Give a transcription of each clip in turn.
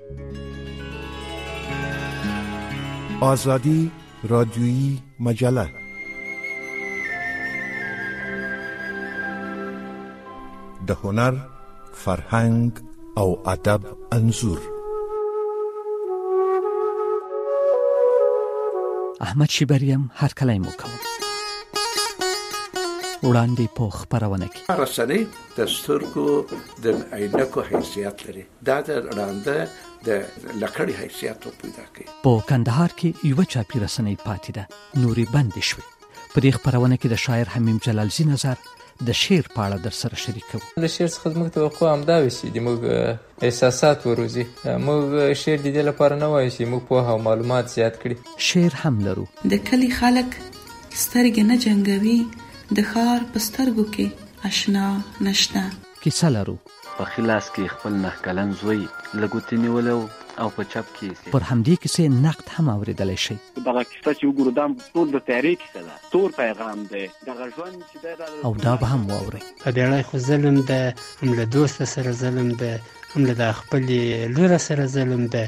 آزادی رادیویی مجله، د هنر، فرهنګ او ادب انځور. احمد شیبریم هر کله مو کوم وړاندې په خبرونه کې رسنۍ د سترګو د عینکو حیثیت لري، دا د وړاندې د لکړې حیثیت پیدا کوي. په کندهار کې یو چاپی رسنۍ پاتې ده، نوري بند شوې. په دې خبرونه کې د شاعر حمیم جلالزی نظر د شعر په اړه در سره شریکو. د شعر څخه موږ توقع همدا وسی د موږ احساسات وروزي، موږ شعر د دې لپاره نه وایو چې موږ په معلومات زیات کړي. شعر هم لرو. د کلی خلک سترګې نه جنگوي، د ښار په سترګو کې آشنا نشته. کیسه لرو. په خلاص کې خپل 9 کلن زوی لګوتې نیولو او په چپ کې پر همدې کیسې نقد هم اوریدلی شي. دغه کیسه چې وګورو دا ټول د تاریخ کیسه ده، تور پیغام دی دغه ژوند چې دا او دا به هم واوري. هدیړی خو ظلم ده، هم له دوست سره ظلم ده، هم له خپل لور سره ظلم ده.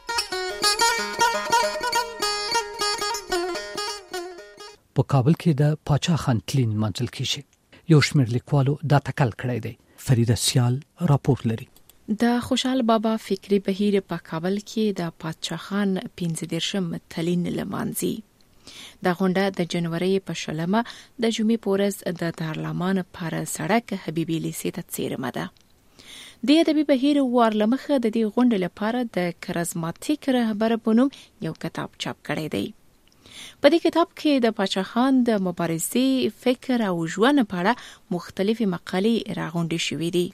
په کابل کې د پاچا خان تلین منزل کېږي. یو شمېر لیکوالو دا تکل کړی دی. فریده سیال راپور لري. د خوشحال بابا فکری بهیر په کابل کې د پاچا خان 15 تلین لمانځي. د غونډه د جنوري په 20 د جمعې پورز د دارالمان پر سړک حبیبي لیسې ته څیرمه ده. د ادبي بهیر وارلمخه د دې غونډې لپاره د کرزماتیک رهبر په نوم یو کتاب چاپ کړی دی. په دې کتاب کې د پاچا خان د مبارزې، فکر او ژوند په اړه مختلفې مقالې راغونډې شوې دي.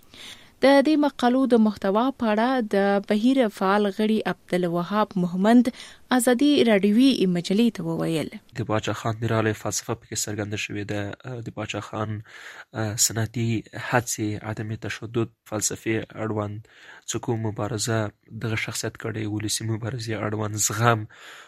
د دې مقالو د محتوا په اړه د بهیر فعال غړي عبدالوهاب محمد ازادي رادیوي مجلې ته وویل. د پاچا خان نیراله فلسفه پکې څرګنده شوې ده. د پاچا خان سنتي هڅې، عدم تشدد فلسفه اړوند څوک مبارزه دغه شخصیت کړي، ولسی مبارزه اړوند زغم،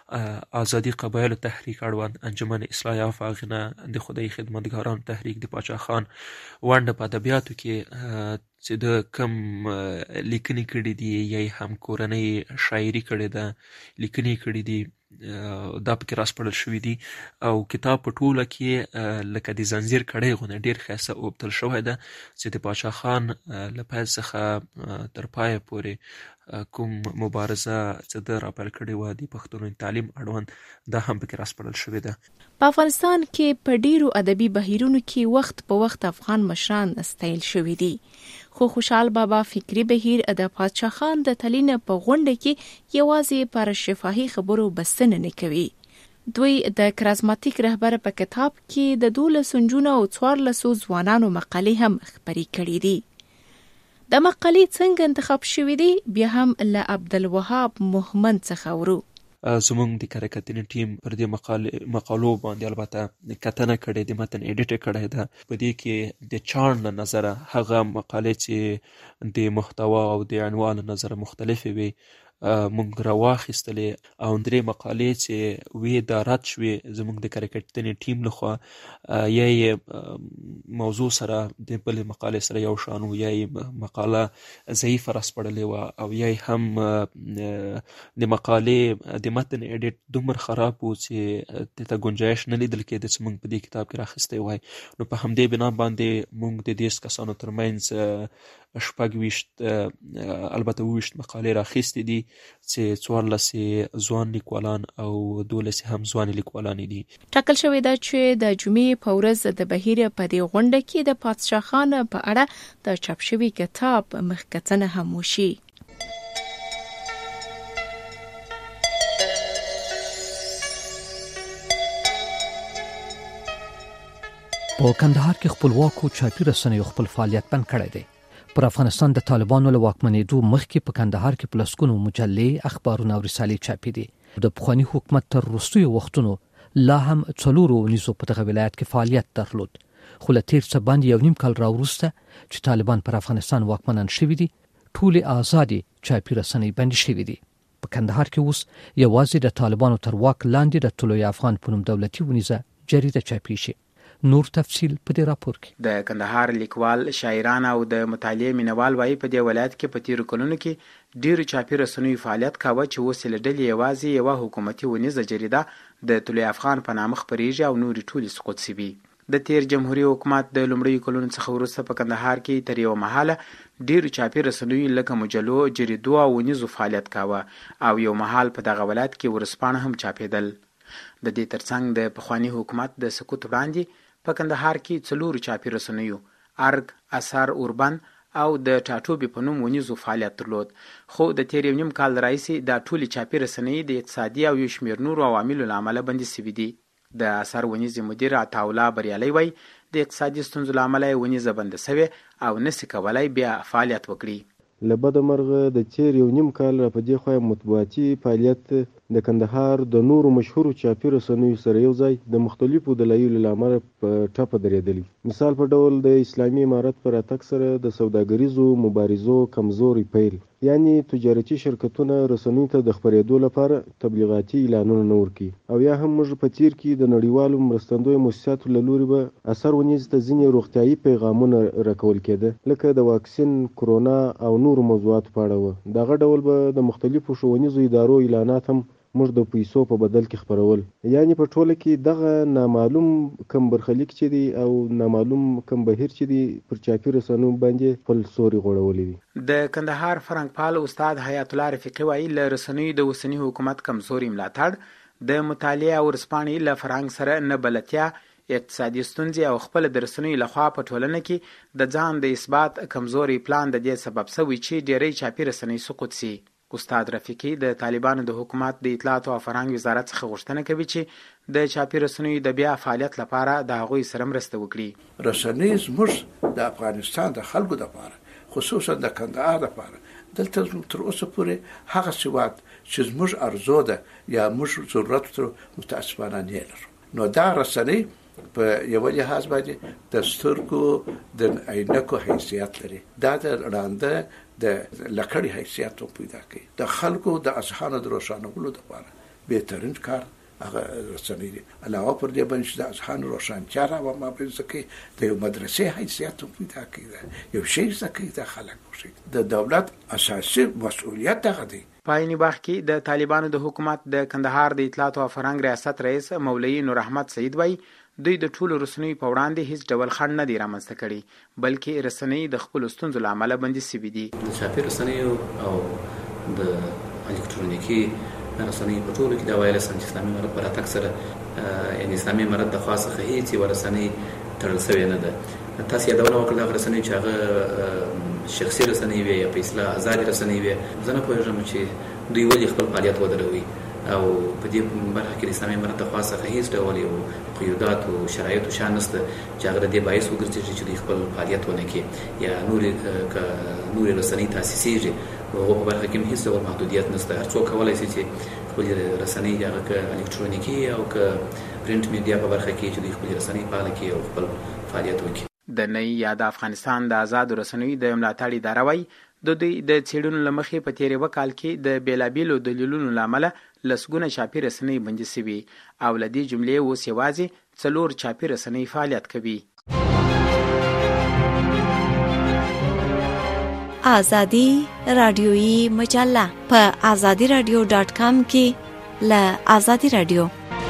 آزادي قبایل تحریک اړوند انجمن اصلاح یافته د خدای خدمتګاران تحریک، د پاچا خان ونده په ادبیاتو کې چې د کم لیکنې کړي دي یا هم کورنۍ شاعري کړي ده، لیکنې کړي دي، دا پکې راسپړل شوي دي. او کتاب په ټوله کې لکه د زنځیر کړی غونه ډیر ښایسته اوبدل شوی ده چې د پاچا خان له پیل څخه تر پایه پورې کوم مبارزه چې د راپیل کړې وه د پښتنو تعلیم اړوند، دا هم پکې راسپړل شوی ده. په افغانستان کې په ډیرو ادبي بهیرونو کې وخت په وخت افغان مشران ستایل شوي دي، خو خوشحال بابا فکری بهیر د پاچا خان د تلین په غونډه کې یوازې پر شفاهي خبرو بسنه نه کوي. دوی د کرزماتیک رهبر په کتاب کې د 12 نجونو او 14 ځوانانو مقالې هم خپرې کړې دي. د مقالې څنګه انتخاب شوې دي بیا هم له عبدالوهاب محمد څخه ورو. زمونږ د کاریکاتوري ټیم پر دې مقالو باندې البته کتنه کړې، د متن ایډیټ کړی ده. په دې کې د چارن له نظره هغه مقالې چې د محتوا او د عنوان له نظره مختلفې وي مونږ راواخیستلې، او 3 مقالې چې وی دا رد شوې زمونږ د کاریکاتوري ټیم لخوا، یا موضوع سره د بل مقالې سره یو شان و، یا مقاله ضعیفه راسپړلې وه، او یا هم د مقالې د متن ایډیټ دومره خراب و چې ته گنجایش نه لیدل کېده چې مونږ په دې کتاب کې راخیستی وای. نو په همدې بنا باندې مونږ د 10 کسانو ترمنځ 26 البته 20 مقالې راخیستې دي چې 14 ځوان لیکوالان او 12 هم ځوان لیکوالان دي. ټاکل شوې ده چې د جمعې په ورځ د بهیر په دې غونډه کې د پاچا خان په اړه د چاپ شوي کتاب مخکتنه هم وشي. په کندهار کې خپلواکو چاپی رسنیو خپل فعالیت بند کړی دی. پر افغانستان د طالبانو له واکمنېدو مخکې په کندهار کې پلسکونو مجلې، اخبارونه او رسالې چاپي دي. د پخواني حکومت تر وروستیو وختونو لا هم 4 ونیزو په دغه ولایت کې فعالیت درلود، خو له تیر څه باندې 1.5 کال راوروسته چې طالبان پر افغانستان واکمنان شوي دي، ټولې آزادې چاپي رسنۍ بندې شوي دي. په کندهار کې اوس یوازې د طالبانو تر واک لاندې د طلوع افغان په نوم دولتي ونیزه جریده چاپي شي. نور تفصیل په دې راپور کې. د کندهار لیکوال، شاعران او د مطالعې مینوال وایي په دې ولایت کې په تیرو کلونو کې ډیرو چاپي رسنیو فعالیت کاوه چې اوس یې له ډلې یوازې یوه حکومتي ونیزه جریده د طلوع افغان په نامه خپریږي او نورې ټولې سقوط شوي. د تیر جمهوریت حکومت د لومړیو کلونو څخه وروسته په کندهار کې تر یوه مهاله ډیرو چاپي رسنیو لکه مجلو، جریدو او ونیزو فعالیت کاوه او یو مهال په دغه ولایت کې ورځپاڼه هم چاپېدل. د دې ترڅنګ د پخواني حکومت د سقوط وړاندې په کندهار کې 4 چاپي رسنیو ارګ، اثر، اوربند او د ټاټوبي په نوم ونیزو فعالیت درلود. خو د تیر یو نیم کال راهیسې دا ټولې چاپي رسنۍ د اقتصادي او یو شمېر نورو عواملو له امله بندي شوي دي. د اثر ونیزې مدیر عطاالله بریالي وایي د اقتصادي ستونزو له امله یې ونیزه بنده شوې او نسي کولی بیا فعالیت وکړي. له بده مرغه د تیر یو نیم کال را په دې خوا مطبوعاتي فعالیت د کندهار د نورو مشهورو چاپي رسنیو سره یو ځای د مختلفو دلایلو له امله په ټپه درېدلی. مثال په ډول د اسلامي امارت په راتګ سره د سوداګریزو مبارزو کمزوري پیل، یعنی تجارتي شرکتونه رسنیو ته د خپرېدو لپاره تبلیغاتي اعلانونه نه ورکوي. او یا هم موږ په تیر کې د نړیوالو مرستندویو مؤسساتو له لوري به اثر ونیز ته ځینې روغتیایي پیغامونه راکول کېده، لکه د واکسین، کرونا او نورو موضوعاتو په اړه وه. دغه ډول به د مختلفو ښوونیزو ادارو اعلانات هم موږ د پیسو په بدل کې خپرول. یعنی په ټوله کې دغه نامعلوم کم برخلیک چې دی او نامعلوم کم بهیر چې دی پر چاپي رسنیو باندې خپل سوري غوړولی دی. د کندهار فرهنګپال استاد حیات الله رفیقي وایي له رسنیو د اوسني حکومت کمزوري ملاتړ، د مطالعې او ورځپاڼې له فرهنګ سره نه بلدتیا، اقتصادي ستونزې او خپل د رسنیو لخوا په ټولنه کې د ځان د اثبات کمزوري پلان د دې سبب شوی چې ډېری چاپي رسنۍ سقوط شي. استاد رفیقي د طالبانو د حکومت د اطلاعات او فرهنګ وزارت څخه غوښتنه کوي چې د چاپي رسنیو د بیا فعالیت لپاره د هغوی سره مرسته وکړي. رسنۍ زموږ د افغانستان د خلکو لپاره، خصوصا د کندهار لپاره، دلته تر اوسه پورې هغه سواد چې زموږ ارزو ده یا موږ ضرورت تر متاسفانه نه لرو. نو دا رسنۍ په یو لحاظ باندې د سترګو د عینکو حیثیت لري. دا د وړاندې د لکړې حیثیت پیدا کوي. د خلکو د اذهانو د روښانولو لپاره بهترین کار هغه رسنۍ دي. علاوه پر دې باندې د اذهان روښانتیا را مابینځ کې د یو مدرسې حیثیت پیدا کوي. یو شی ځکه د خلک وشي د دولت اساسي مسؤلیت دغه دی. پایینی باغ کې د طالبانو د حکومت د کندهار د اطلاعات او فرهنګ ریاست رئیس مولوي نور احمد سعید وایي دوی د ټولو رسنیو په وړاندې هیڅ ډول خنډ نه دی رامنځته کړی، بلکې رسنۍ د خپلو ستونزو له امله بندي شوي دي. د چاپي رسنیو او د الکترونیکي رسنیو په ټولو کې دا ویلی سم چې اسلامي امارت په راتګ سره یعنې اسلامي امارت د خوا څخه هیڅ یوه رسنۍ تړل شوې نه ده. تاسو یادونه وکړه هغه رسنۍ چې هغه شخصي رسنۍ وي یا په اصطلاح ازادې رسنۍ وي. زه نه پوهېږم چې دوی ولې خپل فعالیت ودروي او په دې برخه کې د اسلامي امارت د خوا څخه هیڅ ډول یو قیودات او شرایط او شان نشته چې هغه د دې باعث وګرځي چې دوی خپل فعالیت ونه کړي یا نورې رسنۍ تاسیسېږي. هغو په برخه کې هم هیڅ ډول محدودیت نشته. هر څوک کولی شي چې خپلې رسنۍ هغه که الکترونیکي او که پرنټ میډیا په برخه کې چې دوی خپلې رسنۍ فعاله کړي او خپل فعالیت وکړي. د نئی یا د افغانستان د آزادو رسنیو د ملاتړ اداره وایي د دوی د څېړنو له مخې په تېر یوه کال کې د بېلابېلو دلیلونو له امله لسګونه چاپي رسنۍ بندي شوي او له دې جملې اوس یوازې 4 چاپي رسنۍ فعالیت کوي. آزادی رادیویی مجله په azadiradio.com کې له آزادی رادیو.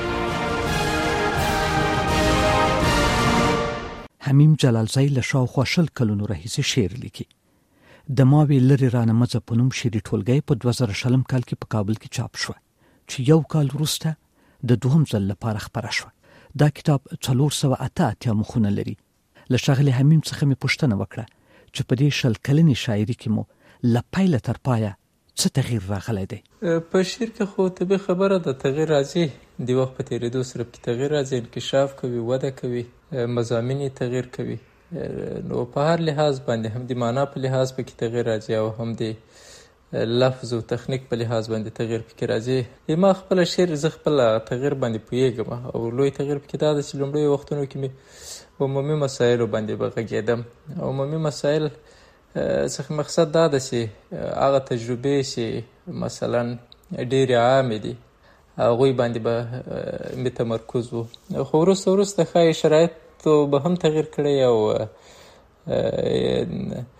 حمیم جلالزی له شاوخوا 20 کلونو راهیسې شعر لیکي. د ماوې لرې رانه مځه په نوم شعري ټولګۍ په 2000 کال کې په کابل کې چاپ شوه چې یو کال وروسته د دوهم ځل لپاره خپره شوه. دا کتاب 488 مخونه لري. له ښاغلي حمیم څخه مې پوښتنه وکړه چې په دې 20 کلنې شاعري کې مو له پیله تر پایه څه تغییر راغلی دی؟ په شعر کې خو طبیعي خبره ده، تغییر راځي. د وخت په تېرېدو سره پکې تغییر راځي، انکشاف کوي، وده کوي، مضامین یې تغییر کوي. نو په هر لحاظ باندې هم د معنا په لحاظ پکې تغییر راځي او هم د لفظ او تخنیک په لحاظ باندې تغییر پکې راځي. ما خپل شعر زه خپل تغییر باندې پوهېږم او لوی تغییر پکې دا ده چې لومړیو وختونو کې مې عمومي مسایلو باندې غږېدم. عمومي مسایل څخه مقصد دا ده چې هغه تجربې چې مثلا ډېرې عامې دي هغوی باندې به مې تمرکز و. خو وروسته ښایي شرایطو به هم تغییر کړی او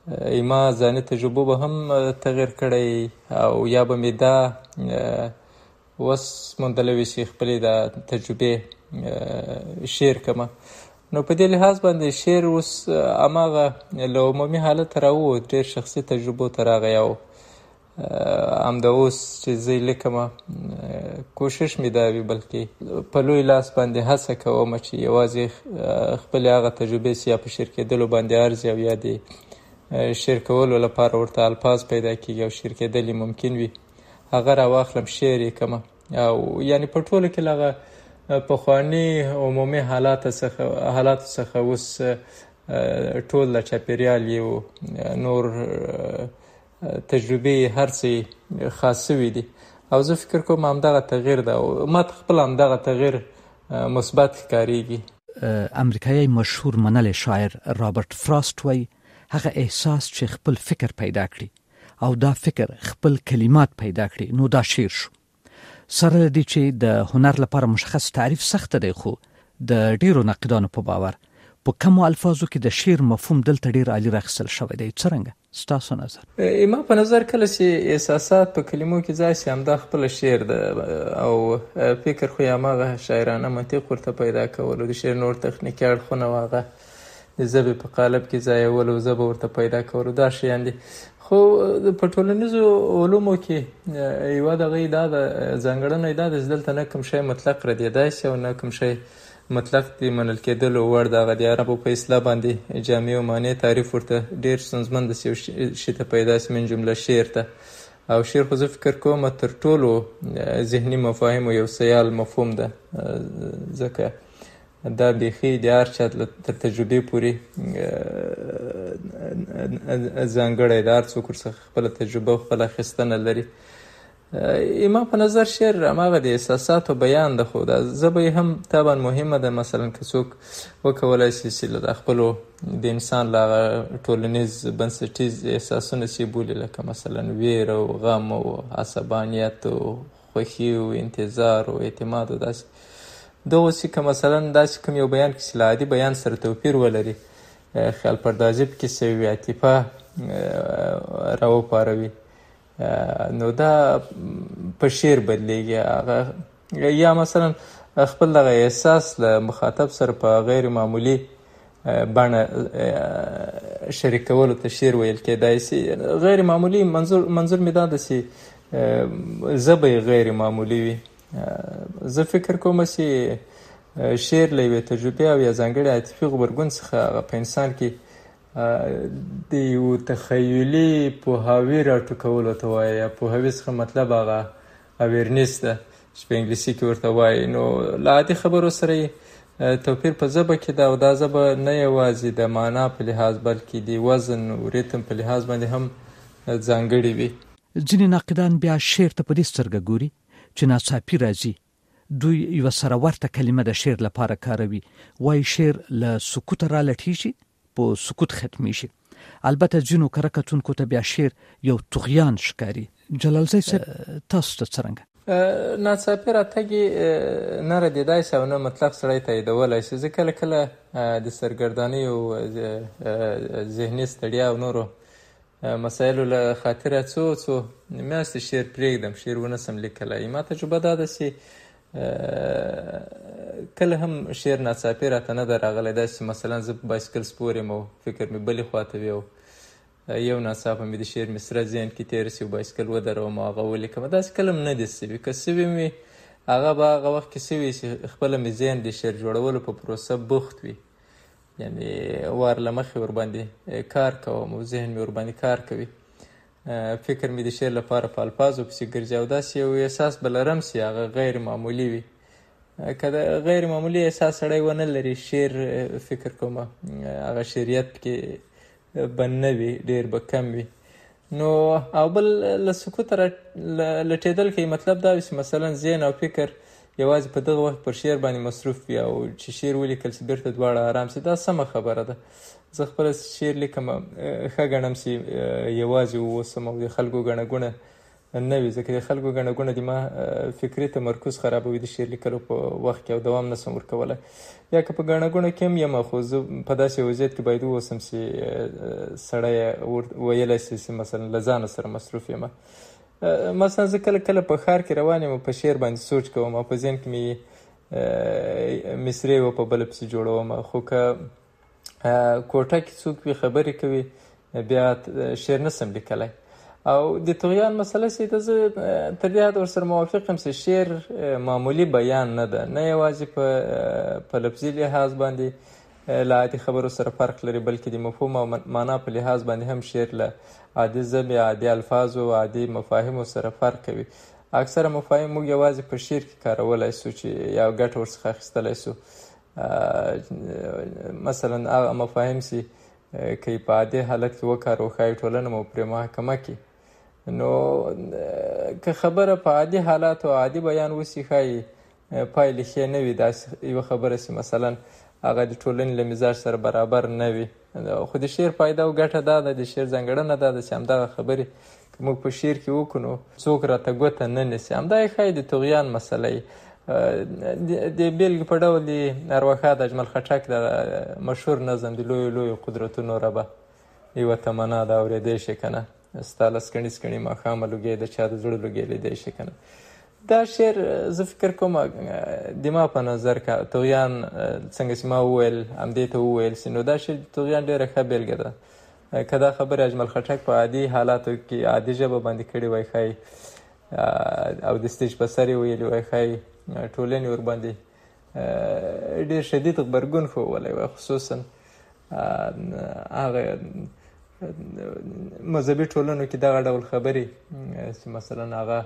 ما ځاني تجربو به هم تغیر کړی او یا به مې دا اوس موندلی وي چې خپلې د تجربې شیر کړمه. نو په دې لحاظ باندې شعر اوس هماغه له عمومي حالت راووت، ډېر شخصي تجربو ته راغی او همدا اوس چې زه یې لیکمه کوشش مې دا وي بلکې په لوی لاس باندې هڅه کومه چې یوازې خپلې هغه تجربې چې یا په شعر کېدلو باندې ارزي او یا د شعر کولو لپاره ورته الفاظ پیدا کېږي او شعر کېدل یې ممکن وي هغه راواخلم شعر یې کړمه. او یعنې په ټوله کې له هغه پخواني عمومي حالاتو څخه اوس ټول د چاپېریال یو نور تجربې هر څه خاص شوي دي او زه فکر کوم همدغه تغییر ده او ما ته خپل همدغه تغییر مثبت ښکارېږي. امریکایي مشهور منلی شاعر رابرټ فراست وایي هغه احساس چې خپل فکر پیدا کړي او دا فکر خپل کلمات پیدا کړي نو دا شعر شو. سره له دې چې د هنر لپاره مشخص تعریف سخته دی خو د ډیرو ناقدانو په باور په کمو الفاظو کې د شعر مفهوم دلته ډیر عالی راخیستل شوی دی. څرنګه ستاسو نظر؟ ما په نظر کله چې احساسات په کلمو کې ځای شي همدا خپله شعر ده او فکر خو یې هماغه شاعرانه منطق ورته پیدا کول او د شعر نور تخنیکي اړخونه و هغه د ژبې په قالب کې ځایول او ژبه ورته پیدا کول دا شیان دي. خو په ټولنیزو علومو کې یوه دغه دا د ځانګړنه دا ده چې دلته نه کوم شی مطلق ردېدای شي او نه کوم شی مطلق د منل کېدلو وړ د هغه د عربو په اصطلاح باندې جامع او معنی تعریف ورته ډېر ستونزمن ده چې یو شي ته پیدا شي من جمله شعر ته. او شعر خو زه فکر کوم تر ټولو ذهني مفاهیمو یو سیال مفهوم ده ځکه دا بیخي د هر چا تر تجربې پورې ځانګړی د هر څوک ورڅخه خپله تجربه او خپله اخیستنه لري. ما په نظر شعر هماغه د احساساتو بیان ده خو دا ژبه یې هم طبعا مهمه ده. مثلا که څوک وکولی شي چې له خپلو د انسان له هغه ټولنیز بنسټیز احساسونه چې بولي لکه مثلا ویر او غم او عصبانیت او خوښي او انتظار او اعتماد او داسې دغه چې که مثلا داسې کوم یو بیان کې چې له عادي بیان سره توپیر ولري خیال پردازي پکې شوي وي عاطفه راوپاروي نو دا په شعر بدلیږي هغه یا مثلا خپل دغه احساس له مخاطب سره په غیر معمولي بڼه شریکولو ته شعر ویل کېدای شي. غیر معمولي منظور مې دا ده چې ژبه یې غیر معمولي وي. زه فکر کوم چې شعر له یوې تجربې او یا ځانګړي عاطفي غبرګون څخه په انسان کې د یو تخیلي پوهاوي راټوکولو ته وایي یا پوهاوي څخه مطلب هغه اویرنس ده چې په انګلیسي کې ورته وایي. نو له عادي خبرو سره یې توپیر په ژبه کې ده او دا ژبه نه یوازې د معنا په لحاظ بلکې د وزن او ریتم په لحاظ باندې هم ځانګړي وي. ځینې ناقدان بیا شعر ته په دې سترګه ګوري چې ناڅاپي راځي دوی یو سره ورته کلمه د شعر لپاره کاروي وایي شعر له سکوت را لټیږي په سکوت ختمي شي. البته ځینو کره کتونکو ته بیا شعر یو طغیان ښکاري. جلالزی صاحب تاسو ته څرنګه؟ ناڅاپي راتګي نه ردېدای شي او نه مطلق سړی تاییدولی شي. زه کله کله د سرګردانۍ او ذهني ستړیا او نورو مسایلو له خاطره څو میاشتې شعر پرېږدم شعر ونسم لیکلی. ما تجربه دا ده چې کله هم شعر ناڅاپي راته نه ده راغلی دا چې مثلا زه په بایسکل سپور یم او فکر مې بلې خواته وي او یو ناڅاپه مې د شعر مصره ذهن کې تېره شي او بایسکل ودروم او هغه ولیکم. داسې کله هم نه دي شوي. که شوي مې هغه به هغه وخت کې شوي چې خپله مې ذهن د شعر جوړولو په پروسه بوخت وي یعنی وار له مخې ورباندې کار کوم او ذهن مې ورباندې کار کوي. فکر مې د شعر لپاره په الفاظو پسې ګرځي او داسې یو احساس به لرم چې هغه غیر معمولي وي. که د غیر معمولي احساس سړی ونه لري شعر فکر کوم هغه شعریت پکې به نه وي ډېر به کم وي. نو او بل له سکوته لټېدل کوي مطلب دا وي چې مثلا ذهن او فکر یوازې په دغه وخت پر شعر باندې مصروف وي او چې شعر ولیکل چې بیرته دواړه آرام شي. دا سمه خبره ده. زه خپله شعر لیکم ښه ګڼم چې یوازې واوسم او د خلکو ګڼه ګوڼه نه وي، ځکه د خلکو ګڼه ګوڼه د ما فکري تمرکز خرابوي د شعر لیکلو په وخت کې او دوام نشم ورکولی. یا که په ګڼه ګوڼه کې هم یم، خو زه په داسې وضعیت کې باید واوسم چې سړی ویلی شي چې مثلا له ځانه سره مصروف یم. مثلا زه کله کله په ښار کې روان یم او په شعر باندې سوچ کوم او په ذهن کې مې مصرې و په بله پسې جوړوم. خو که کوټه کې څوک وي خبرې کوي بیا شعر نسم لیکلی. او د طغیان مسله چې ته زه تر دې حد ورسره موافق یم چې شعر معمولي بیان نه ده، نه یوازې په لفظي لحاظ باندې له عادي خبرو سره فرق لري، بلکې د مفهوم او معنا په لحاظ باندې هم شعر له عادي ژبې، عادي الفاظو، عادي مفاهیمو سره فرق کوي. اکثره مفاهیم موږ یوازې په شعر کې کارولی سو چې یو ګټه ورڅخه اخیستلی سو. مثلا هغه مفاهیم چې که په عادي حالت کې وکارو ښایي ټولنه مو پرې محاکمه کړي، نو که خبره په عادي حالاتو عادي بیان وسي ښایي پایلې ښې نه وي. داسې یوه خبره چې مثلا هغه د ټولنې له مزاج سره برابر نه وي. خو د شعر فایده او ګټه دا ده، د شعر ځانګړنه دا ده چې همدغه خبرې که موږ په شعر کې وکړو نو څوک راته ګوته نه نیسي. همدا یې ښایي د طغیان مسله یي. د بیلګې په ډول د ارواښاد اجمل خټک د مشهور نظم د لویو لویو قدرتونو ربه یوه تمنا ده اورېدی شي که نه، ستا له سکڼي سکڼي ماښامه لوګی د چا د زړه لوګی لیدی شي که نه. دا شعر زه فکر کوم د ما په نظر که طغیان څنګه چې ما وویل همدې ته وویل سي، نو دا شعر د طغیان ډېره ښه بیلګه ده. که دا خبرې اجمل خټک په عادي حالاتو کې عادي ژبه باندې کړې وای ښایي او د سټیج په سر یې ویلي وای ښایي ټولنې ورباندې ډېر شدید غبرګون ښوولی وای، خصوصا هغه مذهبي ټولنو کې دغه ډول خبرې چې مثلا هغه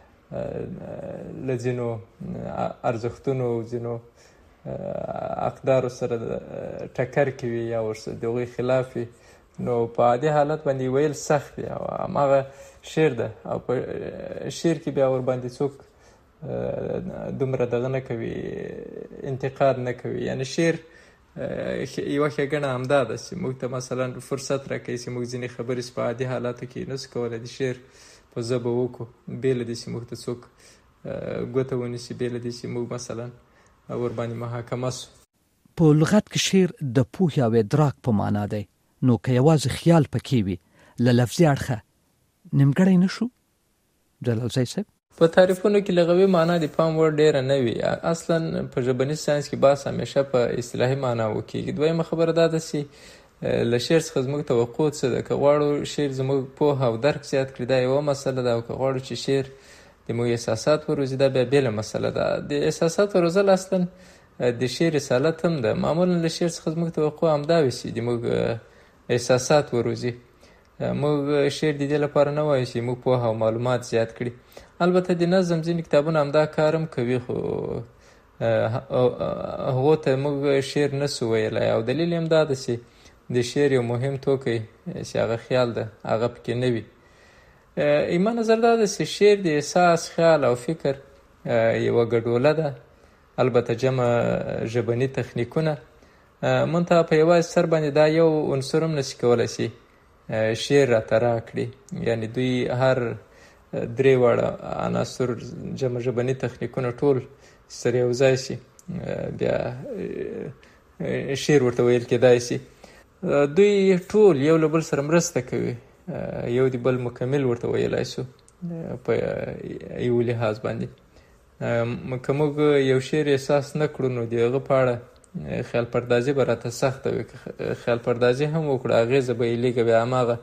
له ځینو ارزښتونو او ځینو اقدارو سره ټکر کې وي یا ورسره د هغوی خلاف وي، نو په عادي حالت باندې ویل سخت دی. او هماغه شعر ده او په شعر کې بیا ورباندې څوک دومره دغه نه کوي، انتقاد نه کوي. یعنی شعر یوه ښېګڼه همدا ده چې موږ ته مثلا فرصت راکوي چې موږ ځینې خبرې چې په عادي حالاتو کې نسو کولی د شعر په ژبه وکړو، بې له دې چې موږ ته څوک ګوته ونیسي، بې له دې چې موږ مثلا ورباندې محاکمه سو. په لغت کې شعر د پوهې او ادراک په معنا دی، نو که یوازې خیال پکې وي له لفظي اړخه نیمګړی نه شو؟ جلالزی صاحب په تعریفونو کې لغوي معنا د پام وړ ډېره نه وي. اصلا په ژبنیز ساینس کې بحث همیشه په اصطلاحي معنا وکېږي. دویمه خبره دا ده چې له شعر څخه زموږ توقع څه ده. که غواړو شعر زموږ پوهه او درک زیات کړي دا یوه مسله ده، او که غواړو چې شعر د موږ احساسات وروزي دا بیا بېله مسله ده. د احساسات وروزل اصلا د شعر رسالت هم ده. معمولا له شعر څخه زموږ توقع همدا وي چې د موږ احساسات وروزي. موږ شعر د دې لپاره نه وایو چې موږ پوهه او معلومات زیات کړي. البته د نظم ځینې کتابونه همدا کار هم کوي، خو هغو ته موږ شعر نسو ویلی. او دلیل هم دا ده چې د شعر یو مهم توکی چې هغه خیال ده هغه پکې نه وي. ایما نظر دا ده چې شعر د احساس، خیال او فکر یوه ګډوله ده، البته جمع ژبني تخنیکونه. منتها په یوازې سر باندې دا یو عنصر هم نشي کولی چې شعر راته راکړي. یعنی دوی هر درې واړه عناصر جمع ژبني تخنیکونه ټول سره یو ځای شي بیا شعر ورته ویل کېدای شي. دوی ټول یو له بل سره مرسته کوي، یو د بل مکمل ورته ویلی شو په یو لحاظ باندې. که موږ یو شعر احساس نه کړو نو د هغه په اړه خیال پردازي به راته سخته وي. که خیال پردازي هم وکړو اغېزه به یې لږه بیا هماغه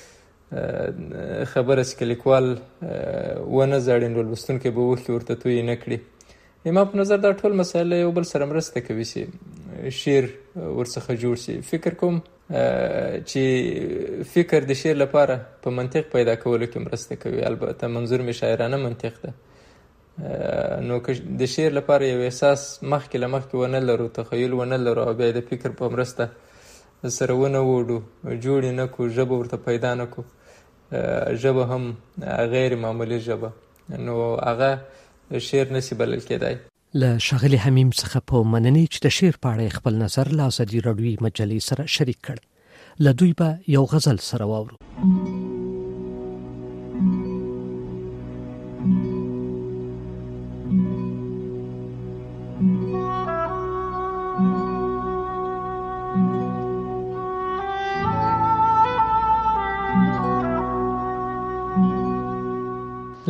خبره چې که لیکوال ونه زاړي نو لوستونکی به اوښکې ورته تویې نه کړي. زما په نظر دا ټول مسایل یو بل سره مرسته کوي چې شعر ورڅخه جوړ شي. فکر کوم چې فکر د شعر لپاره په منطق پیدا کولو کې مرسته کوي. البته منظور مې شاعرانه منطق ده. نو که د شعر لپاره یو احساس مخکې له مخکې ونه لرو، تخیل ونه لرو، او بیا د فکر په مرسته سره ونه وړو، جوړ یې نه کړو، ژبه ورته پیدا نه کړو، ژبه هم غیر معمولي ژبه، نو هغه شعر نشي بلل کېدای. له ښاغلي حمیم څخه په مننې چې د شعر په اړه خپل نظر له ازادي راډیوي مجلې سره شریک کړ. له دوی به یو غزل سره واورو.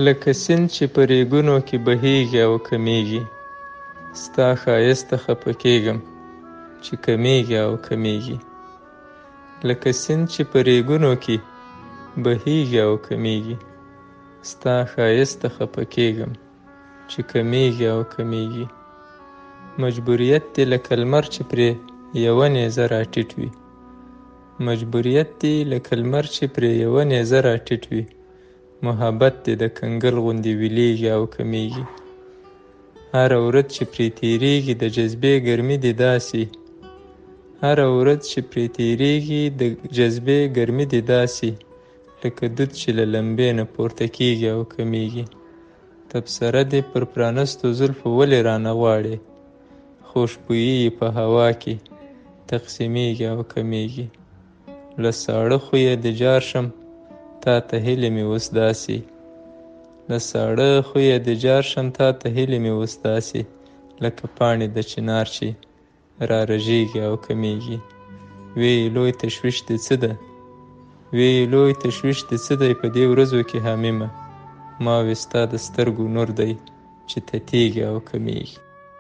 لکه سیند چې په ریګونو کې بهیږي او کمیږي، ستا ښایست ته خفه کېږم چې کمیږي او کمیږي. لکه سیند چې په ریګونو کې بهیږي او کمیږي، ستا ښایست ته خفه کېږم چې کمیږي او کمیږي. مجبوریت دی لکه لمر چې پرې یوه نیزه راټیټ وي، مجبوریت دی لکه لمر چې پرې یوه نیزه راټیټ وي. محبت دی د کنګل غوندې ویلیږي او کمیږي. هره ورځ چې پرې تیریږي د جذبې ګرمي دی داسې، هره ورځ چې پرې تیریږي د جذبې ګرمي دی داسې، لکه دود چې له لمبې نه پورته کېږي او کمیږي. تبصره دې پر پرانستو زلفو ولې رانه غواړې، خوشبويي په هوا کې تقسیمیږي او کمیږي. له ساړه خویه د جار شم تا ته هیلې مې اوس داسې، له ساړه خویه د جار شم تا ته هیلې مې اوس داسې، لکه پاڼې د چنار چې را رژېږي او کمیږي. وی لوی تشویش دې څه ده، وی لوی تشویش دې څه دی په دې ورځو کې حمیمه، ما وی ستا د سترګو نور دی چې تتېږي او کمیږي.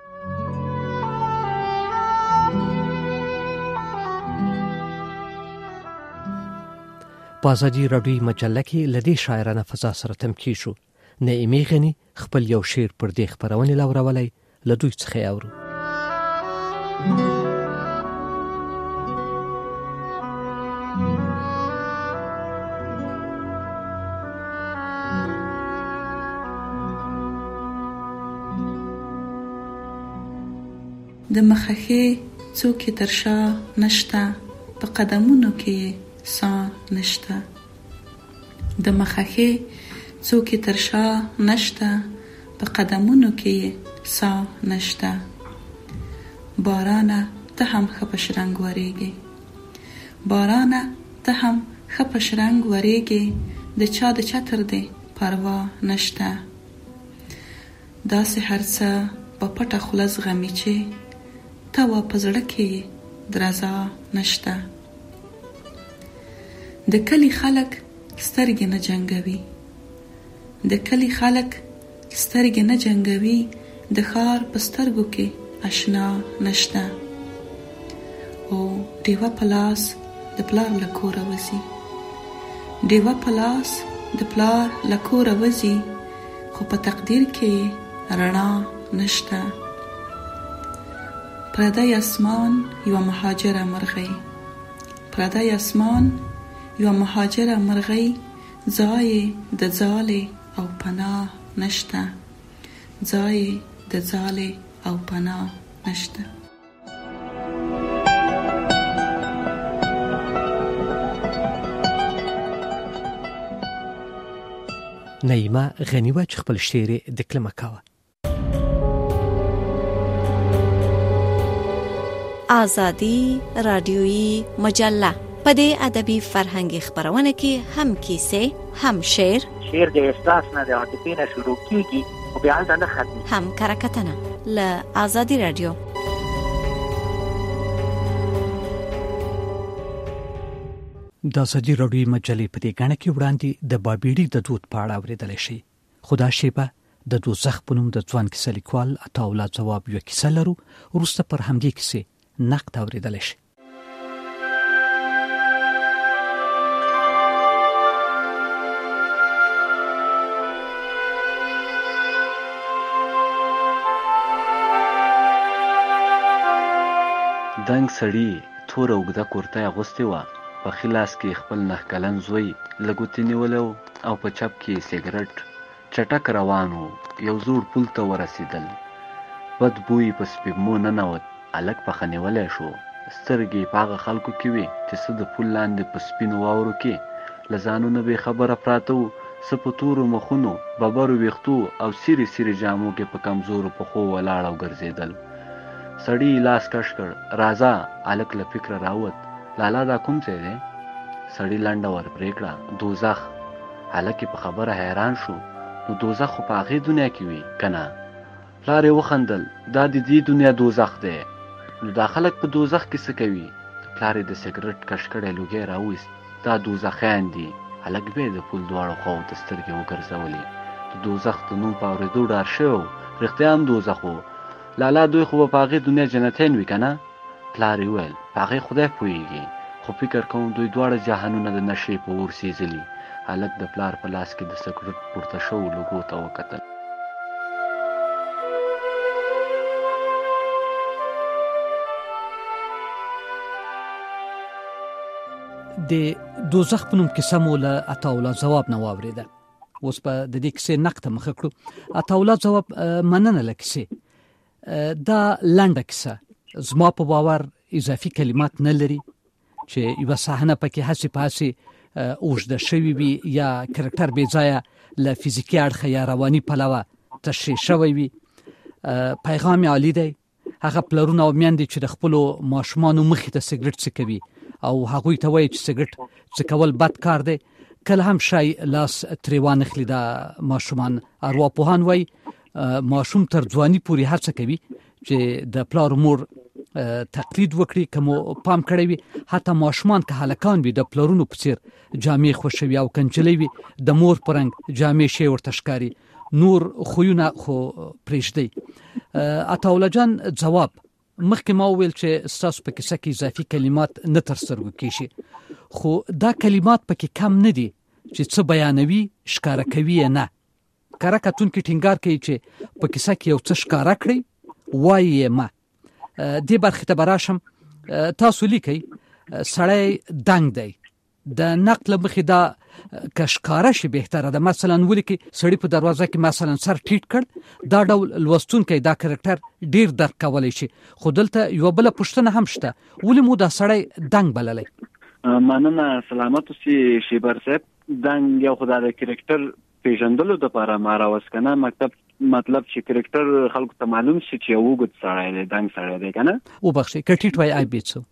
په ازادي راډیوي مجله کې له دې شاعرانه فضا سره تمکی شو. نعیمې غني خپل یو شعر پر دې خپرونې لاورولی، له دوی څخه یې اورو. د مخخې څوک تر شا نشته، په قدمونو کې سا نشته. د مخخې څوک تر شا نشته، په قدمونو کې سا نشته. بارانه ته هم ښه په شرنګ ورېږې، بارانه ته هم ښه په شرنګ ورېږې، د چا د چتر دې پروا نشته. داسې هر څه په پټه خوله زغمي چې ته وا په زړه کې درزا نشته. د کلی خلک سترګې نه جنګوي، د کلی خلک سترګې نه جنګوي، د ښار په سترګو کې اشنا نشته. او ډیوه په لاس د پلار له کوره وځي، ډیوه په لاس د پلار له کوره وځي، خو په تقدیر کې رڼا نشته. پردی اسمان یو مهاجره مرغۍ، پردی اسمان یو مهاجره مرغۍ، ځای د ځالې او پناه نشته، ځای د ځالې او پناه نشته. نعیمه غني و چې خپل شعر دکلمه کاوه. آزادی رادیویی مجله په دې ادبي فرهنګي خبرونه کې هم کیسې، هم شعر د احساس نه د عاطفې نه شروع کیږي او بیا نه ختمي، هم کرکټنه له آزادی رادیو. د آزادي راډیوي مجلې په دې غاڼه کې وړاندې د بابېړي د دود په اړه اورېدلی شي. خدا شیبه د دوزخ په نوم د ځوان کیسه لیکوال عطاالله ځواب یوه کیسه لرو، وروسته پر همدې کیسې نقد اورېدلی شي. دنګ سړي توره اوږده کورته اغوستې وه، په ښي لاس کې خپل 9 کلن زوی له ګوتې نیولی و او په چپ کې سګرټ. چټک روان و، یو زوړ پل ته ورسېدل. بد بوی په سپېږمو ننوت. هلک پخه نیولی شو. سترګې په هغه خلکو کې وې چې څه د پل لاندې په سپینو واورو کې له ځانونه بې خبره پراته وو، څه په تورو مخونو، ببرو ویښتو او سیرې سیرې جامو کې په کمزورو پښو ولاړ او ګرځېدل. سړي لاس کش کړ. راځه. هلک له فکره راووت. لالا دا کوم ځای دی؟ سړي لنډه ور پرې کړه. دوزخ. هلک په خبره حیران شو. نو دوزخ خو په هغې دنیا کې وي که نه؟ پلار یې وخندل. دا د دې دنیا دوزخ دی. نو دا خلک په دوزخ کې څه کوي؟ پلار یې د سګرټ کش کړی لوګی راوایست. دا دوزخیان دي. هلک بیا د پل دواړو خواو ته سترګې وګرځولې. د دوزخ د نوم په اورېدو ډار شوی و. رښتیا هم دوزخ و. لالا دوی خو به په هغې دنیا جنتین وي که نه؟ پلار یې وویل په هغې خدای پوهېږي، خو فکر کوم دوی دواړه جهانونه د نشې په اور سېزلي. هلک د پلار په لاس کې د سګرټ پورته شوو لوګو ته وکتل. د دوزخ په نوم کیسه مو له عطاالله ځواب نه واورېده. اوس به د دې کیسې نقد ته مخه کړو. عطاالله ځواب مننه له کیسې. دا لنډه کیسه زما په باور اضافي کلمات نه لري چې یوه صحنه پکې هسې په هسې اوږده شوي وي یا کرکټر بې ځایه له فزیکي اړخه یا رواني پلوه تشریح شوی وي. پیغام یې عالی دی. هغه پلرونه او میندې چې د خپلو ماشومانو مخې ته سګرټ څکوي او هغوی ته وایي چې سګرټ څکول بد کار دی، کله هم شای لاس ترې وانخلي. دا ماشومان ارواپوهان وایي ماشوم تر ځواني پورې هڅه کوي چې د پلار مور تقلید وکړي. که مو پام کړی وي حتی ماشومان که هلکان وي د پلرونو په څیر جامې خوښوي او که نجلۍ وي د مور په رنګ جامې شی ورته ښکاري، نور خویونه خو پرېږدئ. عطاالله جان ځواب مخکې ما وویل چې ستاسو په کیسه کې اضافي کلمات نه تر سترګو کېږي، خو دا کلمات پکې کم نه دي چې څه بیانوي ښکاره کوي یې نه. کره کتونکي ټینګار کوي چې په کیسه کې یو څه ښکاره کړئ وایي یې مه. دې برخې ته به راشم. تاسو لیکئ سړی دنګ دی. د نقد له مخې دا که ښکاره شي بهتره ده. مثلا ولیکئ سړي په دروازه کې مثلا سر ټیټ کړ. دا ډول لوستونکی دا کرکټر ډیر درک کولی شي، خو دلته یوه بله پوښتنه هم شته، ولې مو دا سړی دنګ بللی؟ مننه سلامت اوسئ شیبر صاحب. دنګ یو خو دا د کرکټر پیژندلو دپاره ما راوست که نه، مطلب چې کرکټر خلکو ته معلوم شي چې یو اوږد سړی دی، دنګ سړی دی که نه. وبخښئ که ټیټ وایي عیب یې څه؟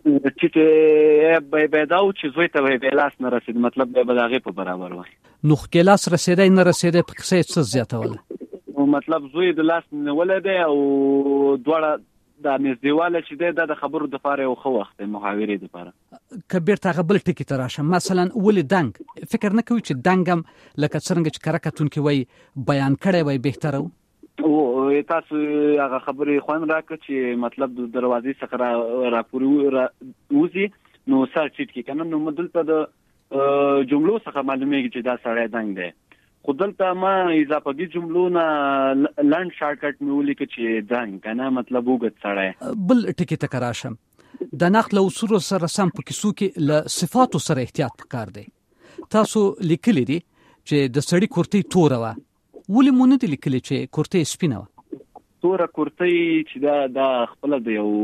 ټیټ به دا و چې زوی ته به لاس نه رسېد، مطلب به د هغې په برابر وای. نو خو لاس رسېدی نه رسېدی په کیسه یې څه زیاتوله؟ مطلب زوی د لاس نیولی دی او دواړه دا نږدېواله چې دی دا د خبرو دپاره یو ښه وخت دی، محاورې دپاره. که بیرته هغه بل ټکي ته راشم، مثلا ولې دنګ؟ فکر نه کوي چې دنګ هم لکه څرنګه چې کره کتونکي وایي بیان کړی وای بهتره و؟ تاسو هغه خبرې خوند راکړه چې مطلب د دروازې څخه راپورې وځي نو سر ټیټ کړي که نه، نو دلته د جملو څخه معلومیږي چې دا سړی دنګ دی. خو دلته ما اضافي جملو نه لنډ شارټکټ مې ولیکه چې دنګ که نه، مطلب اوږد سړی. بل ټکي ته که راشم، د نقد له اصولو سره سم په کیسو کې له صفاتو سره احتیاط پکار دی. تاسو لیکلی دي چې د سړي کورتۍ توره وه، ولې مو نه دي لیکلي چې کورتۍ سپینه وه؟ توره کورتۍ چې دا خپله د یو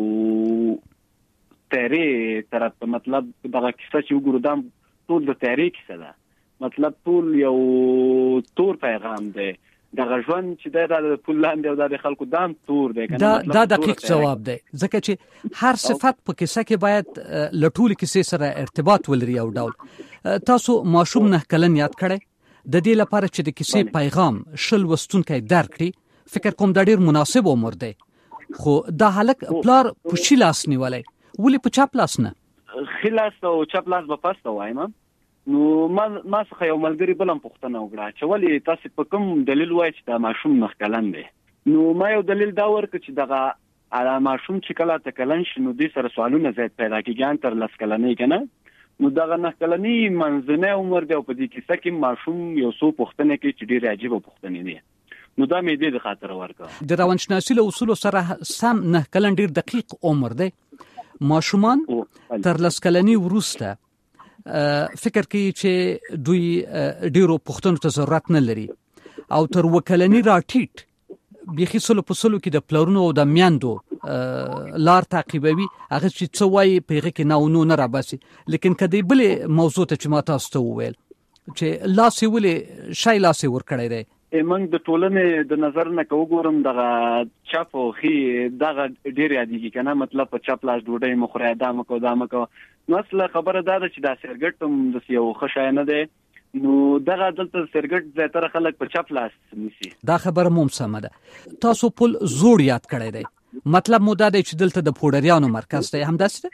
تیارې طرف ته، مطلب دغه کیسه چې وګورو دا ټول د تیارې کیسه ده، مطلب ټول یو تور پیغام دی. دغه ژوند چې دی دا د پول لاندې او دا د خلکو دام تور دی. دا دقیق ځواب دی، ځکه چې هر صفت په کیسه کې باید له ټولې کیسې سره ارتباط ولري یو ډول. تاسو ماشوم 9 کلن یاد کړی، د دې لپاره چې د کیسې پیغام شل لوستونکی درک کړي، فکر کوم دا ډیر مناسب عمر دی. خو دا هلک پلار په شي لاس نیولی، ولې په چپ لاس نه؟ ښي لاس او چپ لاس به پسته وایم. نو ما څخه یو ملګري بل هم پوښتنه وکړه چې ولې تاسو په کوم دلیل وایي چې دا ماشوم 9 کلن دی؟ نو ما یو دلیل دا ورکړ چې دغه ماشوم چې کله ته کلن شي نو دې سره سوالونه زیات پیدا کېږي تر 10 کلنۍ که نه. نو دغه 9 کلنۍ منځنی عمر دی او په دې کیسه کې ماشوم یو څو پوښتنې کوي چې ډېرې عجیبه پوښتنې دي. نو دا مې دې د خاطر ورکړه. د روانشناسي له اصولو سره سم 9 کلن ډېر دقیق عمر دی. ماشومان تر 10 کلنۍ وروسته فکر کوي چې دوی ډیرو پوښتنو ته ضرورت نه لري او تر 2 کلنۍ راټیټ بیخي سلو په سلو کې د پلرونو او د میندو لار تعقیبوي، هغه چې څه وایي په هغه کې نو نه راباسي. لیکن که د بلې موضوع ته چې ما تاسو ته وویل چې لاس یې ولې شی لاس یې ورکړی دی، موږ د ټولنې د نظر نه که وګورم دغه چپ او ښي دغه ډېر یادېږي که نه، مطلب په چپ لاس ډوډۍ مه خورئ، دا مه کوه دا مه کوه. نو اصله خبره دا ده چې دا سرګټ هم داسې یو ښه شی نه دی. نو دغه دلته سرګټ زیاتره خلک په چپ لاس نیسي. دا خبره مو هم سمه ده. تاسو پل زوړ یاد کړی دی، مطلب مو دا دی چې دلته د پوډریانو مرکز دی، همداسې ده؟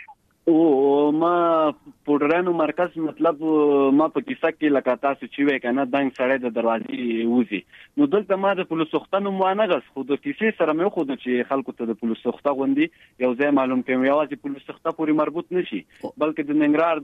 او ما پوډرانو مرکز مطلب ما په کیسه کې لکه تاسو چې وای کنه دنګ سړی د دروازې وځي نو دلته ما د پولیس سختانو موانغس خو د کیسې سره مې خو د چې خلکو ته د پولیس سخته غوندي یو ځای معلوم کوم یوازې پولیس سخته پورې مربوط نشي بلکې د ننګرهار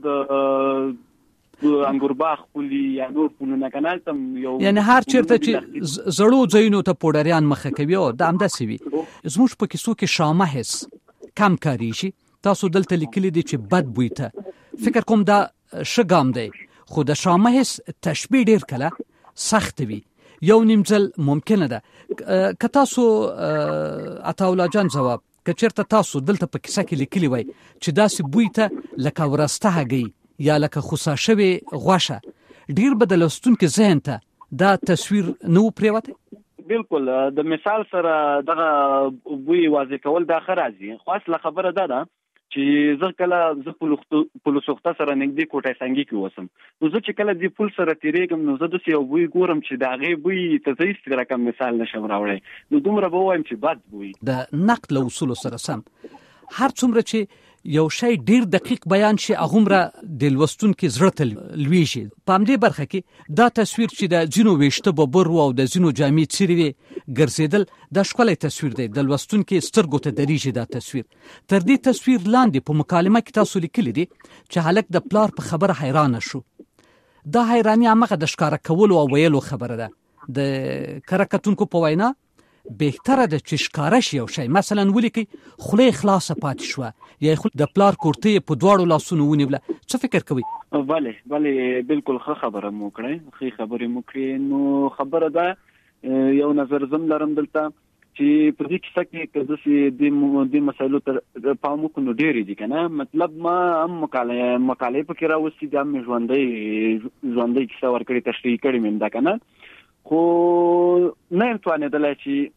د انګورباغ پولی یا نور پولونه کنال تم یو یعنی هر چیرته چې زړو ځایونو ته پوډریان مخه کوي او د امداسي وي زموږ په کیسو کې شامه حس کم کاری شي تاسو دلته لیکلي دي چې بد بوی ته فکر کوم دا شګام دی خو د شامه حس تشبیه ډیر کله سخت وي یو نیمځل ممکنه ده که تاسو عطاالله جان جواب که چیرته تاسو دلته په کیسه کې لیکلي وای چې داسې بوی ته لکه ورسته هګۍ یا لکه خوسا شوی غوښه ډیر به د لوستونکي ذهن ته دا تصویر نو پریوته بالکل د مثال سره دغه بوی واضح کول دا خرازي خو اصله خبره ده چې زه کله زه پولیس وخت سره نږدې کوټه سنگي کې وسم نو زه چې کله د پول سره تیریږم نو زه د یو بوی ګورم چې دا غي بوی ته زیست رقم مثال نشم راوړی نو دومره به وایم چې بد بوی د نقد له اصول سره سم هر څومره چې یو شی ډیر دقیق بیان شي هغومره د لوستونکي زړه ته لویږي په همدې برخه کې دا تصویر چې د ځینو ویشته ببرو او د ځینو جامې څیرې وي ګرځېدل دا ښکلی تصویر دی د لوستونکي سترګو ته درېږي دا تصویر تر دې تصویر لاندې په مکالمه کې تاسو لیکلي دي چې هلک د پلار په خبره حیرانه شو دا حیراني همغه د ښکاره کولو او ویلو خبره ده د کره کتونکو په وینا بهتره ده چې ښکاره شي یو شی مثلا ولیکي خوله خلاصه پاتې شوه یا د پلار کورتۍ په دواړو لاسونو ونیوله څه فکر کوئ بله بالکل ښه خبره مو کړې ښې خبرې مو کړې نو خبره ده یو نظر زم لرم دلته چې په دې کیسه کې که داسې د مسایلو تر پام وکړو نو ډېرې دي که نه مطلب ما هم مقالې پکې راوستي دي هم مې ژوندۍ کیسه ورکړې تشریح کړې مې هم ده که نه خو نه یم توانېدلی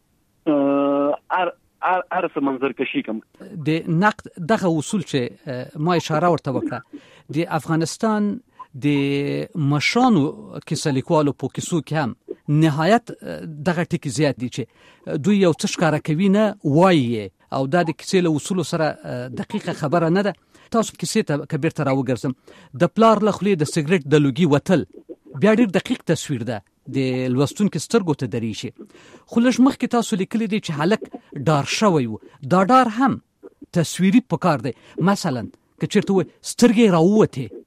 چې هر څه منظر کشي کوم د نقد دغه اصول چې ما اشاره ورته وکړه د افغانستان د مشرانو کیسه لیکوالو په کیسو کې هم نهایت دغه ټکي زیات دي چې دوی یو څه ښکاره کوي نه وایي او دا د کیسې له اصولو سره دقیقه خبره نه ده تاسو کیسې ته که بیرته راوګرځم د پلار له خولې د سګرټ د لوګي وتل بیا ډېر دقیق تصویر ده د لوستونکو سترګو ته درېږي خو لږ مخکې تاسو لیکلي دي چې هلک ډار شوی و دا ډار هم تصویري پکار دی مثلا که چېرته وایي سترګې راووتې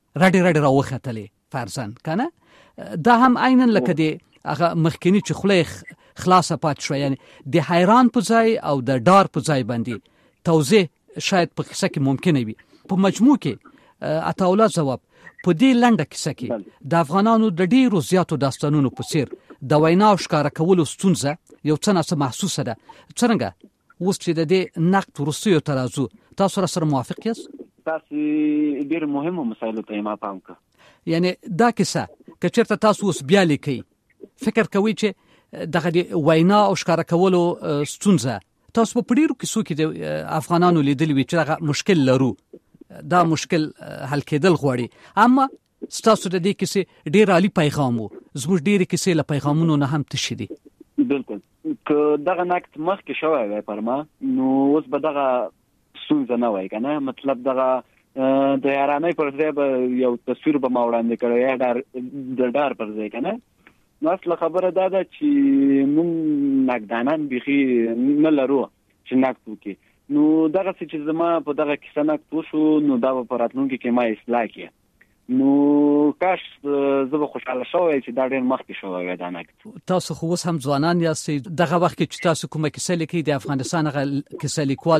رډې راوختلې فرضاً که نه دا هم عینا لکه د هغه مخکینی چې خوله خلاصه پاتې شوه یعنی د حیران په ځای او د ډار په ځای باندې توضیح شاید په کیسه کې ممکنه وي په مجموع کې عطاالله ځواب په دې لنډه کیسه کې د افغانانو د ډیرو زیاتو داستانونو په څیر د وینا او ښکاره کولو ستونزه یو څه ناڅه محسوسه ده څرنګه اوس چې د دې نقد وروستیو ته راځو تاسو سره موافق یاست تاسو ډیر مهمو مسایلو ته ما پام کړ یعنی دا کیسه که چېرته تاسو اوس بیا لیکئ فکر کوئ چې دغه د وینا او ښکاره کولو ستونزه تاسو په ډیرو کیسو کې د افغانانو لیدلي وي چې هغه مشکل لرو دا مشکل حل کېدل غواړي اما ستاسو د دې کیسې ډیر عالی پیغام وو زموږ ډیرې کیسې له پیغامونو نه هم تشي دي بالکل که دغه نقد مخکې شوی وای پر ما نو اوس به دغه ستونزه نه وای که نه مطلب دغه د حیرانۍ پر ځای به یو تصویر به ما وړاندې کړی یا د ډار پر ځای که نه نو اصله خبره دا ده چې موږ نقدانان بیخي نه لرو چې نقد وکړي نو دغه چې زما په دغه کیسه نقد وشو نو دا په راتلونکي کې ما اصلاح کړي نو کاش زه به خوشاله شوی چې دا ډېر مخکې شوی وای دا نقد تاسو خو اوس هم ځوانان یاستئ دغه وخت کې چې تاسو کومه کیسه لیکئ د افغانستان هغه کیسه لیکوال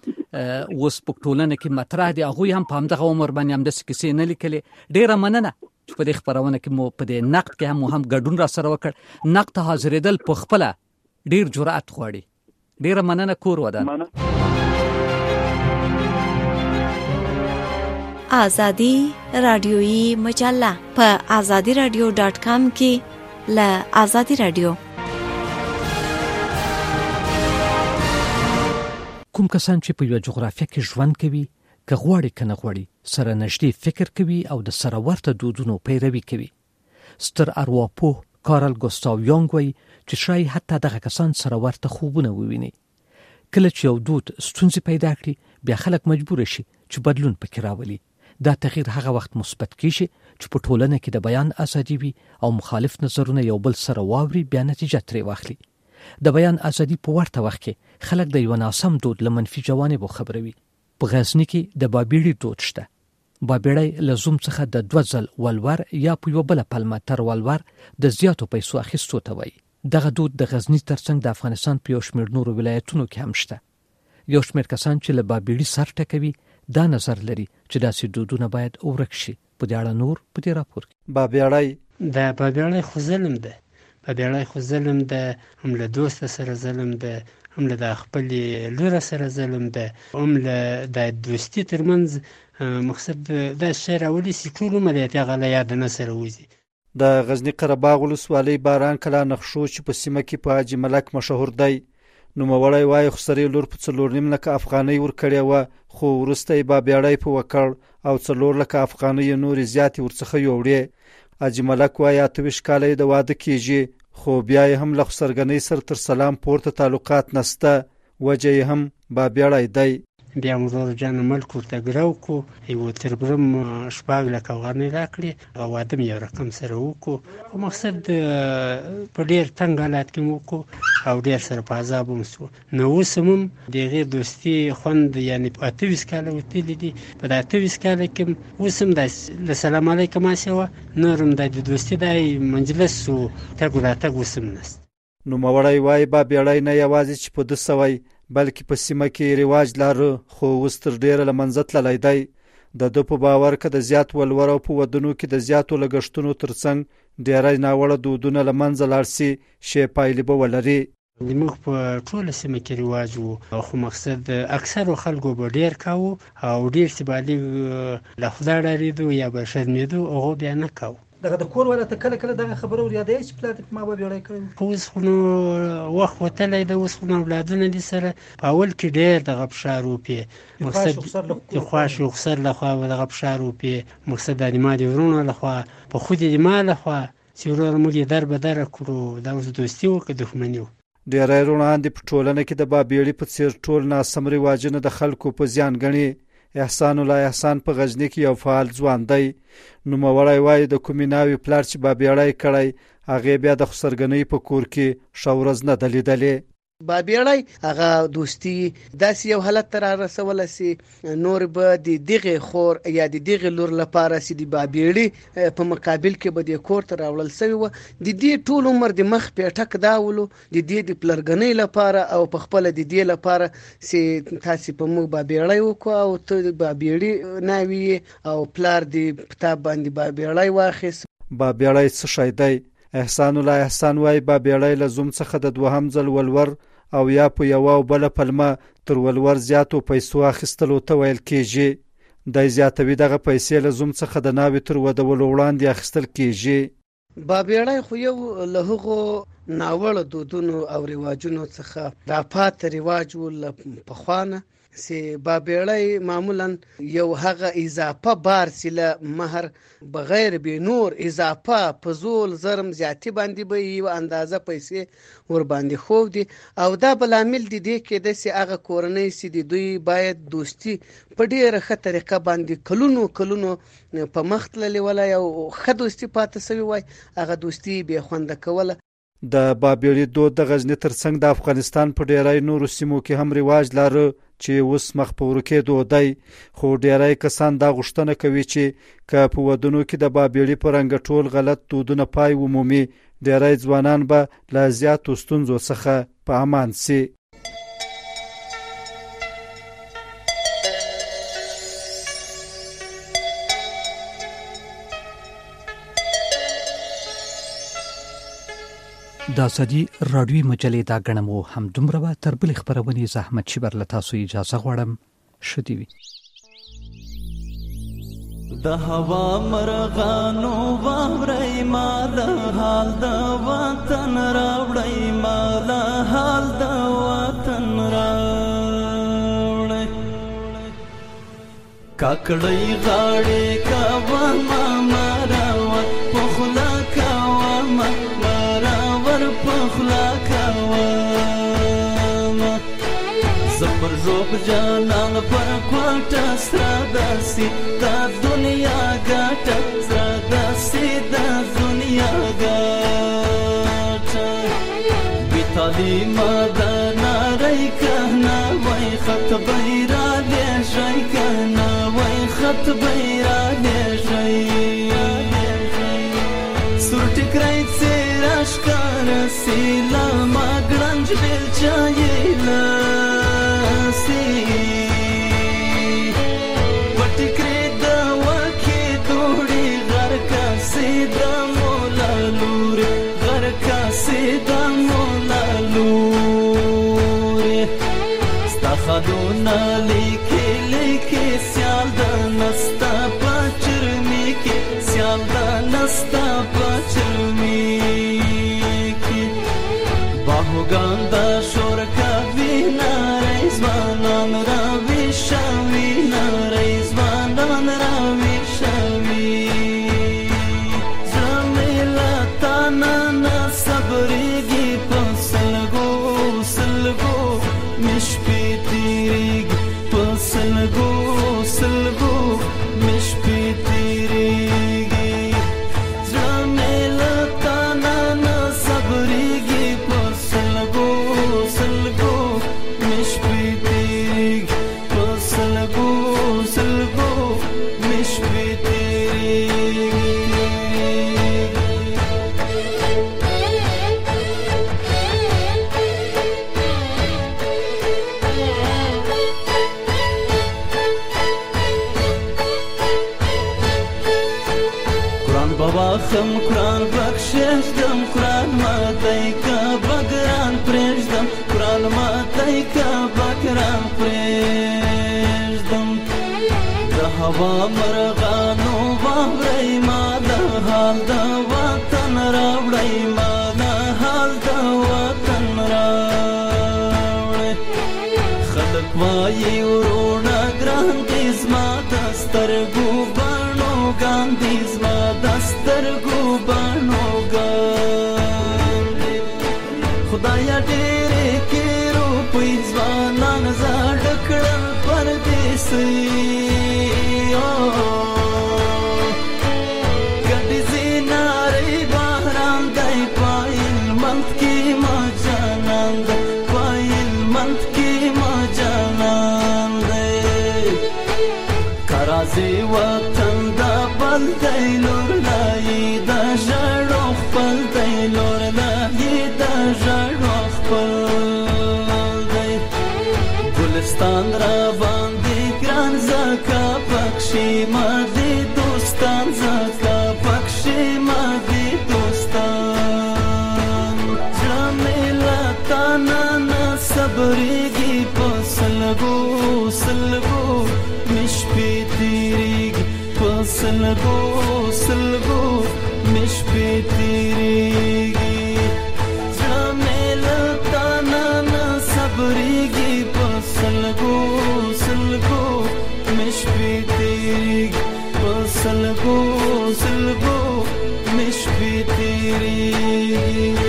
چې اوس په ټولنه کې مطرح دي هغوی هم په همدغه عمر باندې همداسې کیسې نه لیکلې ډېره مننه چې په دې خپرونه کې مو په دې نقد کې هم ګډون را سره وکړ نقد ته حاضرېدل په خپله ډېر جرأت غواړي ډېره مننه کور ودان آزادی رادیویی مجله په azadiradio.com کې له آزادی رادیو کوم کسان چې په یو جغرافیه کې ژوند کوي که غواړي که نه غواړي سره نږدې فکر کوي او د سره ورته دودونو پیروي کوي ستر ارواپوه کارل ګوستاو یونګ وایي چې شاید حتی دغه کسان سره ورته خوبونه وویني کله چې یو دود ستونزې پیدا کړي بیا خلک مجبور شي چې بدلون پکې راولي. دا تغییر هغه وخت مثبت کیږي چې په ټولنه کې د بیان ازادي وي او مخالف نظرونه یو بل سره واوري، بیا نتیجه ترې واخلي. د بیان ازادي په ورته وخت کې خلک د یو ناسم دود له منفي جوانبو خبروي. په غزني کې د بابیړي دود شته. بابیړی له زوم څخه د 2 ځل ولور یا په یو بل پلمه تر ولور د زیاتو پیسو اخیستو ته وایي. دغه دود د غزني ترڅنګ د افغانستان په یو شمېر نورو ولایتونو کې هم شته. یو شمېر کسان چې له بابیړي سر ټکوي دا نظر لري چې داسې دودونه باید ورک شي. په دې اړه نور په دې راپور کې بابیړی خو ظلم ده. بابیړی خو ظلم ده، هم له دوست سره ظلم ده، هم له د خپل لور سره ظلم ده، هم له د دوستي ترمنځ مقصد دا شی راولي چې ټول عمر یې هغه له یاد نه سره وځي. د غزنی قره باغ ولسوالۍ باران کلا نقشو چې په سیمه کې په حاجي ملک مشهور دی، نوموړی وایي خسرې لور په 4.5 لکه افغانۍ ورکړې وه، خو وروسته یې بابیړی په وکړ او 4 لکه افغانۍ نورې زیاتې ورڅخه یوړې. حاجي ملک وایي 28 کاله یې د واده کېږي، خو بیا یې هم له خسرګنۍ سره تر سلام پورته تعلقات نسته. وجه یې هم بابیړی دی. بیا ورور جان ملک ورته ګرو کو یو تربرم 4 لکه افغانۍ راکړې او واده مې یو رقم سره وکړو. خو مقصد په ډېر تنګ حالات کې مو وکړو او ډېر سره په عذاب هم شو. نو اوس هم د هغې دوستي خوند یعنې په 28 کاله وتلي دي. په د 28 کاله کې اوس هم داسې د سلام علیکم هسې وه، نور هم د دوستي دا مجلس و تګ و راتګ اوس هم نشته. نوموړی وایي بابیړی نه یوازې چې په ده سوی بلکې په سیمه کې رواج لاره، خو اوس تر ډېره له منځه تللی دی. د ده په باور که د زیات ولور او په ودونو کې د زیاتو لګښتونو ترڅنګ ډېری ناوړه دودونه له منځه لاړ سي، ښې پایلې به ولري. زموږ په ټوله سیمه کې رواج و، خو مقصد اکثرو خلکو به ډېر کاوه او ډېر چې بالغ له خدای ډارېدو یا به شرمېدو هغو بیا نه کاوه. دغه د کور والا ته کله کله دغه خبره ور یادوي چې پلار دې په ما بابیړی کړی. اوس خو نو وخت وتلی ده، اوس خو نو اولادونه دي سره. په اول کې ډېر دغه فشار وپې، مقصد د خواش و خسر لخوا به دغه فشار وپې، مقصد د ما د ورونو لخوا، په خود د ما لخوا چې ورور موږ یې در به دره کړو. دا اوس دوستي و که دښمني و. ډېری روڼان دي په ټولنه کې د بابیړي په څېر ټول ناسم رواجونه د خلکو په زیان ګڼي. احسان الله احسان په غزني کې یو فعال ځوان دی. نوموړی وایي د کومې ناوې پلار چې بابیړی کړی هغې بیا د خسرګنۍ په کور کې ښه ورځ نه ده لیدلې. بابیړی هغه دوستي داسې یو حالت ته را رسوله چې نور به د دغې خور یا د دغې لور لپاره چې د بابیړي په مقابل کې به د کور ته راوړل سوي وه، د دې ټول عمر د مخ پیټک دا ولو د دې د پلرګنۍ لپاره او په خپله د دې لپاره چې تاسې په موږ بابیړی وکړو او ته د بابیړي ناوې او پلار د په باندې بابیړی واخیست. بابیړی څه شی دی؟ احسان الله احسان وایي بابیړی له زوم څخه د 2 ځل ولور او یا په یوه او بله پلمه تر ولور زیاتو پیسو اخیستلو ته ویل کېږي. دی زیاتوي دغه پیسې له زوم څخه د ناوې تر ودولو وړاندې اخیستل کېږي. بابیړی خو یو له هغو ناوړه دودونو او رواجونو څخه راپاته رواج و له پخوانه، چې بابیړی معمولا یو هغه اضافه بار چې له مهر بغیر به نور اضافه په زول زرم زیاتی باندې به یو اندازه پیسې ور باندې خو دي، او دا بل عامل دی دې کې د چې هغه کورنۍ چې د دوی باید دوستي په ډیره ښه طریقه باندې کلونو په مخ تللې ولا یو ښه دوستي پاتې سوی وای، هغه دوستي بې خونده کوله. د بابیړي دود د غزني ترڅنګ د افغانستان په ډیری نورو سیمو کې هم رواج لاره چې اوس مخ په ورکېدو دی، خو ډیری کسان دا غوښتنه کوي چې که په ودونو کې د بابیړي په رنګه ټول غلط دودونه پای ومومي، ډیری ځوانان به له زیاتو ستونزو څخه په امان سي. دا سدي رادیوي مجلې دا غنمو هم دومره به تر بل خبرونې زحمت شي بر لتاسو اجازه غواړم. شدي وي د هوا مرغانو واوري ما د حال د وطن راوړی، ما د حال د وطن راوړی، کاکړی غاړي کاوه ما مراوه پخلا کاوه ما مراور پخلا کاوه زپر روح جانان پر کوټه سره داسي دا دنیا ګټه سره داسي دا دنیا ګټه بي تعلیمه دا ناری کنه وای خط بیرا لېږئ کنه وای خط بیرا لېږئ سور ټکری څېره ښکاره سي له ما ګړنج بېلچه یې لاسي وټکرې د وکې دوړې غر کاسې د مولا لورې غر کاسې د مولا لورې ستا خدونه لیکې لیکې سیال د نستا په چرمي کې سیال د نستا په چرمي کې باهوګان د شور کوي نارې ځوانان راوي شوي نارې ځوانان راوي شوي زړه مې له تا نه صبرېږي په سلګو سلګو مې شپې تېرېږي په سلګو سلګو مې شپې تېرېږي زړه مې له تا نه صبرېږي په سلګو سلګو مې شپې تېرېږي په سلګو سلګو مې شپې تېرېږي بابا خم قرآن بخششدم قرآن ماتی که بگران پریشدم قرآن ماتی که بگران پریشدم ده هوا مرغانو باوری ما ده حال ده وطن راوڑی ما ده حال ده وطن راوڑی خلق وایی ورونا گران دیز ما دسترگو بانو گاندیز ما دسترگو بانو گاندیز خدایا ډېرې کې روپۍ ځوانان زاړه کړل پردیسي ګډې زینارې باران دی پایل منت کې ما جانان دی پایل منت کې ما جانان دی کرازي وطن دا بل دی لور لایي دا ژړو خپل دی لور لایي دا ژړو خپل دی ګلستان را باندې ګران زکه پکښې ما دې دوستان زکه پکښې ما دې دوستان زړه مې له تا نه صبرېږي په سلګو سلګو مې شپې تېرېږي په سلګو سلګو مې شپې تېرېږي زړه مې له تا نه صبرېږي په سلګو سلګو مې شپې تېرېږي په سلګو سلګو مې شپې تېرېږي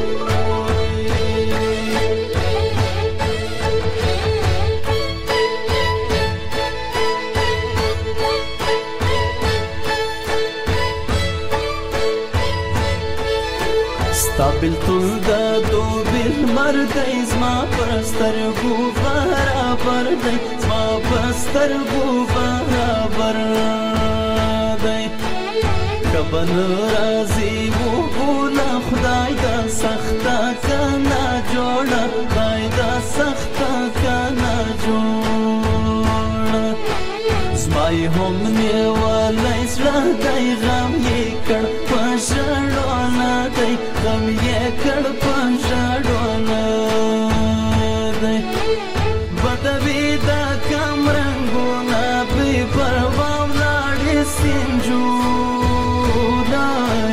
بلتون دا دو بل مردی زما پرسترگو برابر دی زما پرسترگو برابر دی کبن رازی و بولا خدای دا سختا کنا جوڑا خدای دا سختا کنا جوڑا زمای هم نیوالی سرا دی غم یې کړ پژړونه دی غم یې کړ پژړونه دی بدوي دا کم رنګونه بې پروا ولاړې سینجونه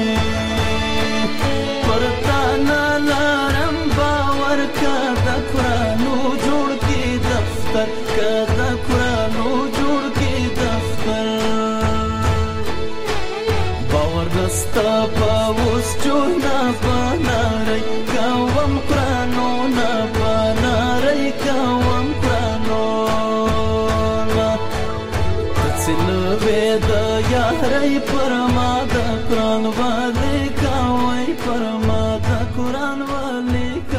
پر تا نه لرم باور که د قرانو جوړ کې دفتر که د قرانو جوړ کې دفتر باور دستا پاوس جونا بناري کوم قرانو نه بناري کوم قرانو وای پرما د قرآن والی کا وای پرما د قرآن والی کا